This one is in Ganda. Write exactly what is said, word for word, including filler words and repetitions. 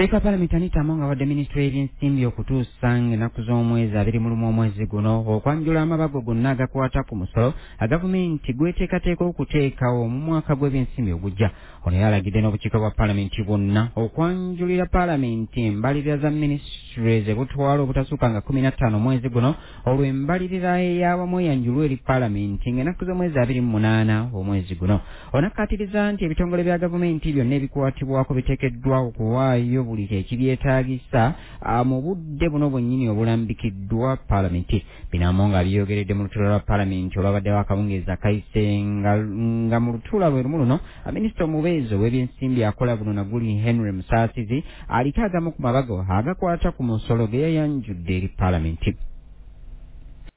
Speaker Parliament Anita Monga wadde Ministry y'ebyensimbi okutuusa ng'ennaku z'omwezi abiri mu lumu omwezi guno okwanjula amabago gonna agakwata ku musolo agavumenti gweteekateeka okuteekawo mu mwaka gw'ebyensimbi ogujja. Ono yalagidde n'obukiiko bwa Parliament bwonna okwanjulira Parliament embalirira za Ministries ebutwala obutasukka nga kumi na ttaano omwezi guno olwo embalirira ey'awamu eyanjulwa eri Parliament ng'ennaku z'omwezi abiri mu munaana omwezi guno. Ono akkaatiriza nti ebitongole bya gavumenti byonna ebikwatibwako biteekeddwa okuwaayo buli ekibyetaagisa mu budde buno bwennyini obulambikiddwa Parliament. Binamu nga byogeredde mu lutuula lwa Parliament olwabaddewo akawungeezi akayise nga mu lutuula lwe lumu luno minisita omubeezi w'ebyensimbi akola buno naguli Henry Musaasizi aliko agamu ku mabago agakwata ku musolo ge yayanjudde eri Parliament.